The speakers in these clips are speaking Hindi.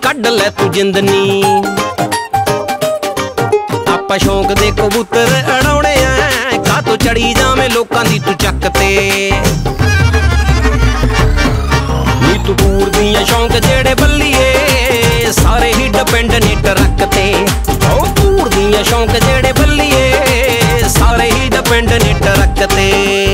कड ले तू जिंदनी। आपा शौक दे कबूतर अड़ाउणे आ, का तो चढ़ी जावे लोकां दी तू चक ते। नी तू पूर दियां शौक जेड़े बल्लीए, सारे ही डिपेंड ने ट्रक ते। ओ पूर दियां शौक जेड़े बल्लीए, सारे ही डिपेंड ने ट्रक ते।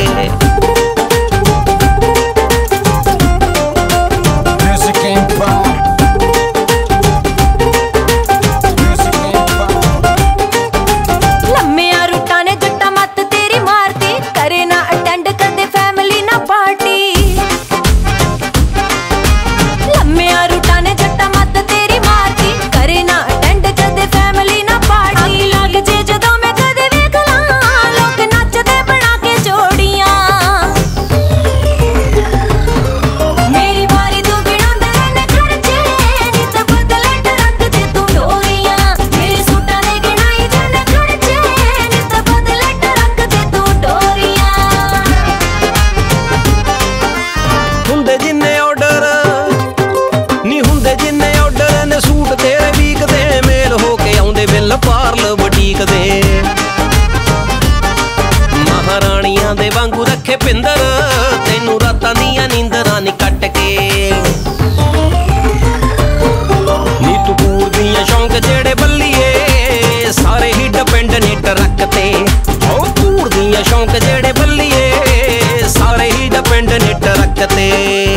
पार्ल बटीक दे महाराणियां दे वांगू रखे पिंदर, तेनू रातां दियां नींदरां नी कट के। नी तू पूर दियां शौक जेड़े बल्लीए, सारे ही डिपेंड ने ट्रक ते। ओ पूर दियां शौक जेड़े बल्लीए, सारे ही डिपेंड ने ट्रक ते।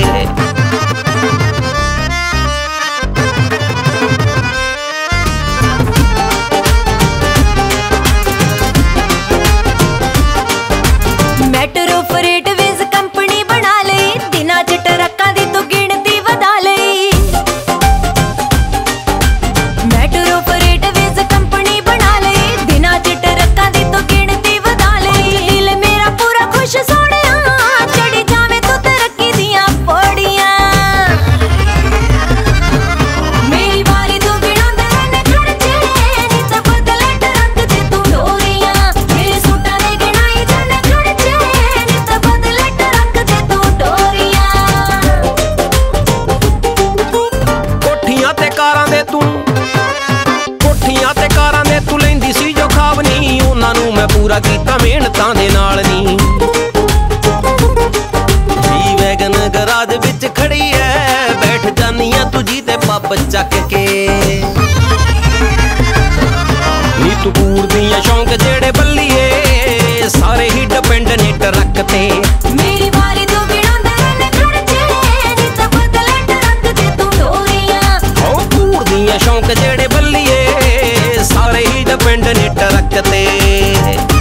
पूरा कीता मेहनतां दे नाल नी। जी वैगन गराज विच खड़ी है, बैठ जानियां तुझी ते पब चक के। नी तू पूर दियां शौक जेड़े बल्लीए, सारे ही डिपेंड ने ट्रक ते। मेरी बारी तू गिणांदे रहने खर्चे, नी ते बदले ट्रक ते तू डोरियां। ओ पूर दियां शौक जेड़े बल्लीए, सारे ही डिपेंड ने ट्रक ते।